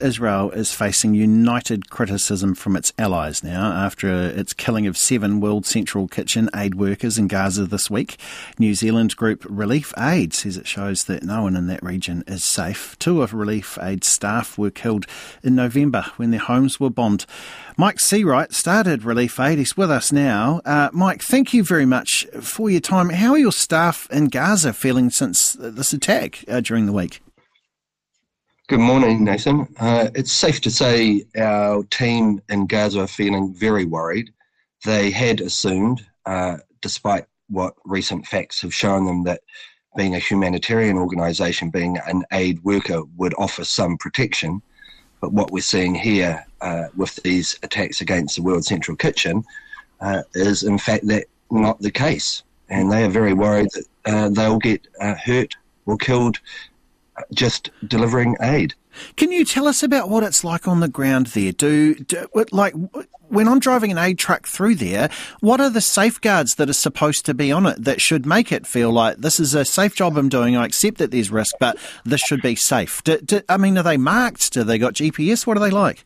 Israel is facing united criticism from its allies now after its killing of 7 World Central Kitchen aid workers in Gaza this week. New Zealand group Relief Aid says it shows that no one in that region is safe. 2 of Relief Aid staff were killed in November when their homes were bombed. Mike Seawright started Relief Aid. He's with us now. Mike, thank you very much for your time. How are your staff in Gaza feeling since this attack during the week? Good morning, Nathan. It's safe to say our team in Gaza are feeling very worried. They had assumed, despite what recent facts have shown them, that being a humanitarian organisation, being an aid worker would offer some protection. But what we're seeing here with these attacks against the World Central Kitchen is in fact that not the case. And they are very worried that they'll get hurt or killed just delivering aid. Can you tell us about what it's like on the ground there? Like when I'm driving an aid truck through there, what are the safeguards that are supposed to be on it that should make it feel like this is a safe job I'm doing? I accept that there's risk, but this should be safe. Are they marked? Do they got GPS? What are they like?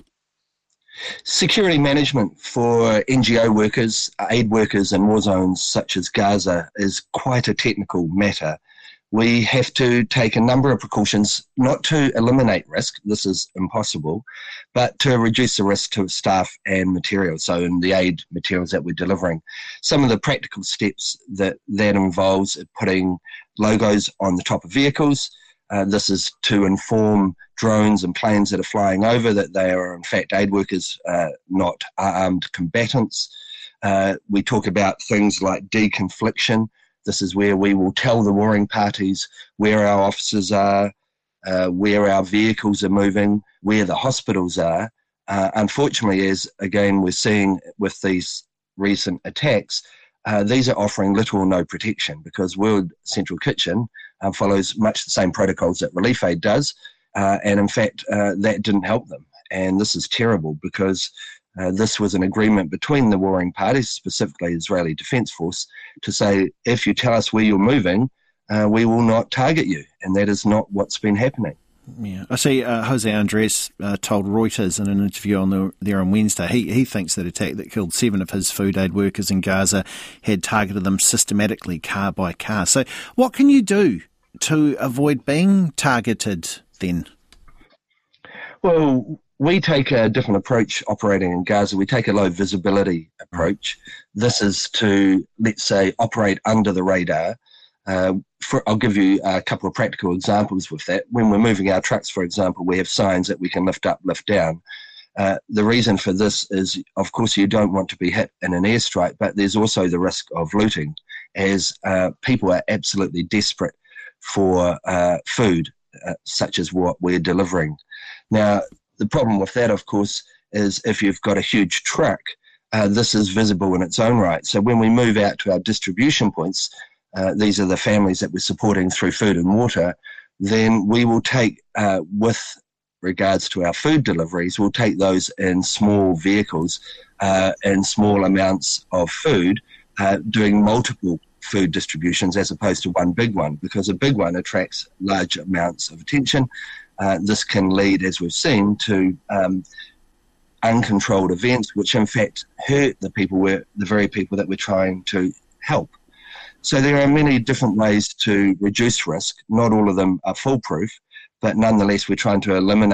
Security management for NGO workers, aid workers in war zones such as Gaza is quite a technical matter. We have to take a number of precautions, not to eliminate risk, this is impossible, but to reduce the risk to staff and materials, so in the aid materials that we're delivering. Some of the practical steps that involves putting logos on the top of vehicles. This is to inform drones and planes that are flying over that they are in fact aid workers, not armed combatants. We talk about things like deconfliction. This is where we will tell the warring parties where our officers are, where our vehicles are moving, where the hospitals are. Unfortunately, as again we're seeing with these recent attacks, these are offering little or no protection because World Central Kitchen follows much the same protocols that Relief Aid does, and in fact that didn't help them. And this is terrible because this was an agreement between the warring parties, specifically Israeli Defence Force, to say, if you tell us where you're moving, we will not target you. And that is not what's been happening. Yeah, I see Jose Andres told Reuters in an interview there on Wednesday, he thinks that attack that killed 7 of his food aid workers in Gaza had targeted them systematically, car by car. So what can you do to avoid being targeted then? Well, we take a different approach operating in Gaza. We take a low visibility approach. This is to, let's say, operate under the radar. I'll give you a couple of practical examples with that. When we're moving our trucks, for example, we have signs that we can lift up, lift down. The reason for this is, of course, you don't want to be hit in an airstrike, but there's also the risk of looting as people are absolutely desperate for food, such as what we're delivering. Now, the problem with that, of course, is if you've got a huge truck, this is visible in its own right. So when we move out to our distribution points, these are the families that we're supporting through food and water, then we will take, with regards to our food deliveries, we'll take those in small vehicles and small amounts of food, doing multiple food distributions as opposed to one big one, because a big one attracts large amounts of attention. This can lead, as we've seen, to uncontrolled events, which in fact hurt the very people that we're trying to help. So there are many different ways to reduce risk. Not all of them are foolproof, but nonetheless we're trying to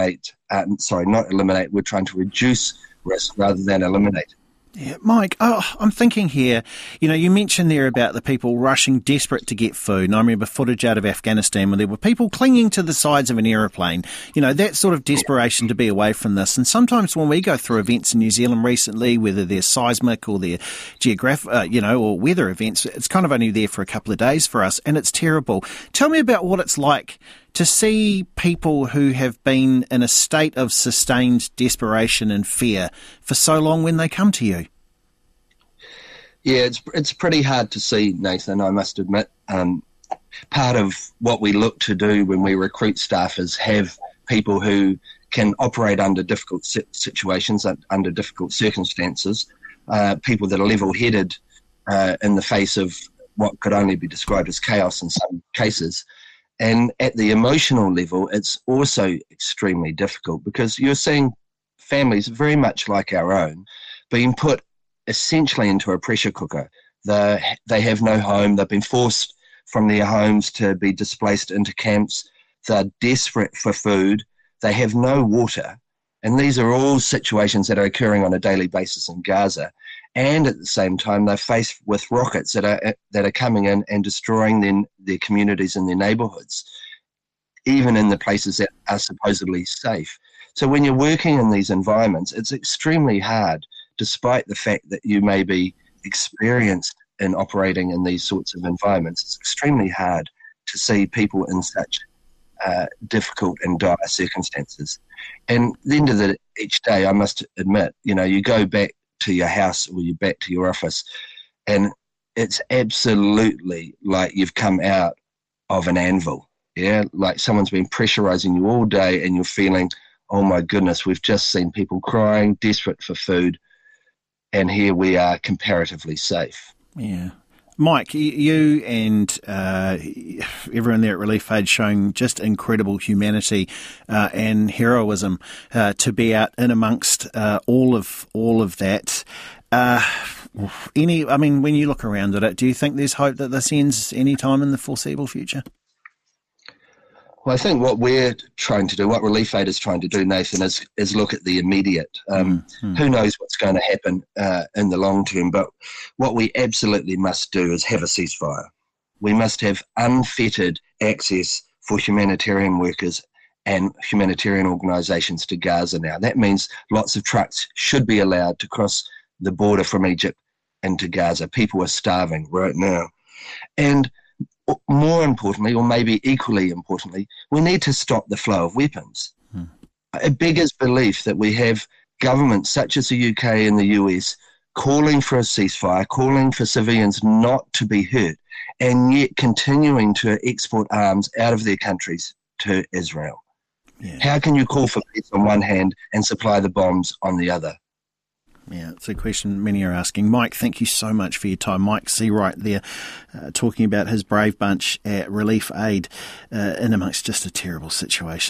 we're trying to reduce risk rather than eliminate. Yeah, Mike, I'm thinking here, you mentioned there about the people rushing desperate to get food. And I remember footage out of Afghanistan where there were people clinging to the sides of an aeroplane, that sort of desperation to be away from this. And sometimes when we go through events in New Zealand recently, whether they're seismic or they're geographic, or weather events, it's kind of only there for a couple of days for us, and it's terrible. Tell me about what it's like to see people who have been in a state of sustained desperation and fear for so long when they come to you. Yeah, it's pretty hard to see, Nathan, I must admit. Part of what we look to do when we recruit staff is have people who can operate under difficult situations, under difficult circumstances, people that are level-headed in the face of what could only be described as chaos in some cases. And at the emotional level, it's also extremely difficult because you're seeing families very much like our own being put essentially into a pressure cooker. They have no home. They've been forced from their homes to be displaced into camps. They're desperate for food. They have no water. And these are all situations that are occurring on a daily basis in Gaza. And at the same time, they're faced with rockets that are coming in and destroying their communities and their neighbourhoods, even in the places that are supposedly safe. So when you're working in these environments, it's extremely hard, despite the fact that you may be experienced in operating in these sorts of environments. It's extremely hard to see people in such difficult and dire circumstances. And at the end of each day, I must admit, you go back to your house or you back to your office, and it's absolutely like you've come out of an anvil. Yeah, like someone's been pressurizing you all day, and you're feeling, oh my goodness, we've just seen people crying, desperate for food, and here we are comparatively safe. Yeah. Mike, you and everyone there at Relief Aid showing just incredible humanity and heroism to be out in amongst all of that. When you look around at it, do you think there's hope that this ends any time in the foreseeable future? Well, I think what we're trying to do, what Relief Aid is trying to do, Nathan, is look at the immediate. Who knows what's going to happen in the long term, but what we absolutely must do is have a ceasefire. We must have unfettered access for humanitarian workers and humanitarian organisations to Gaza now. That means lots of trucks should be allowed to cross the border from Egypt into Gaza. People are starving right now. And more importantly, or maybe equally importantly, we need to stop the flow of weapons. It beggars belief that we have governments such as the UK and the US calling for a ceasefire, calling for civilians not to be hurt, and yet continuing to export arms out of their countries to Israel. Yeah. How can you call for peace on one hand and supply the bombs on the other? Yeah, it's a question many are asking. Mike, thank you so much for your time. Mike Seawright there talking about his brave bunch at Relief Aid in amongst just a terrible situation.